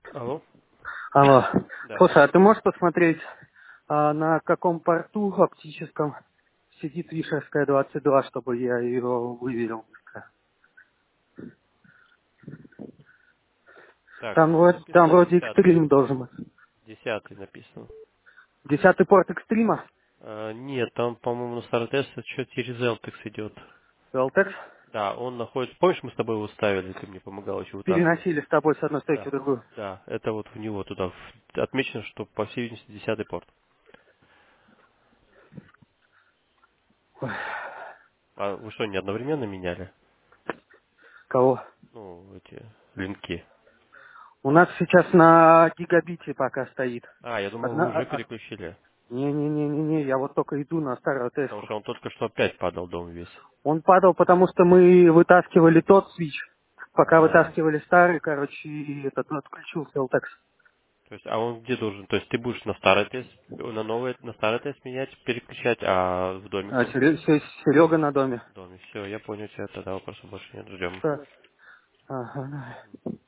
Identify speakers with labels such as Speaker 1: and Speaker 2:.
Speaker 1: Алло?
Speaker 2: Алло.
Speaker 1: Да.
Speaker 2: Слушай, а ты можешь посмотреть, на каком порту оптическом сидит Вишерская 22, чтобы я ее выверил быстро?
Speaker 1: Так,
Speaker 2: Там, там
Speaker 1: написано
Speaker 2: вроде
Speaker 1: десятый.
Speaker 2: экстрим должен быть.
Speaker 1: Десятый написано.
Speaker 2: 10-й порт экстрима?
Speaker 1: Нет, там, по-моему, на Старотест что через Eltex идет.
Speaker 2: Велтекс?
Speaker 1: Да, он находится... Помнишь, мы с тобой его ставили, ты мне помогал еще вытаскивать?
Speaker 2: Переносили с тобой с одной стойки в
Speaker 1: Да.
Speaker 2: другую.
Speaker 1: Да, это вот в него туда. Отмечено, что, по всей видимости, 10-й порт.
Speaker 2: Ой,
Speaker 1: А вы что, не одновременно меняли?
Speaker 2: кого?
Speaker 1: Ну, эти линки.
Speaker 2: У нас сейчас на гигабите пока стоит.
Speaker 1: А, я думал,
Speaker 2: Одна,
Speaker 1: вы уже переключили.
Speaker 2: не-не-не-не, я вот только иду на старую
Speaker 1: Потому
Speaker 2: тесту.
Speaker 1: что он только что опять падал дом весь.
Speaker 2: Он падал, потому что мы вытаскивали тот свич. Пока
Speaker 1: А,
Speaker 2: вытаскивали старый, короче, и этот отключился Eltex.
Speaker 1: то есть, а он где должен? То есть ты будешь на старый тест, на новый, на старый тест менять, переключать, а в доме
Speaker 2: А
Speaker 1: кто?
Speaker 2: Серега на доме.
Speaker 1: В доме. Все, я понял тебя, тогда вопросов больше нет, ждем.
Speaker 2: Что? Ага.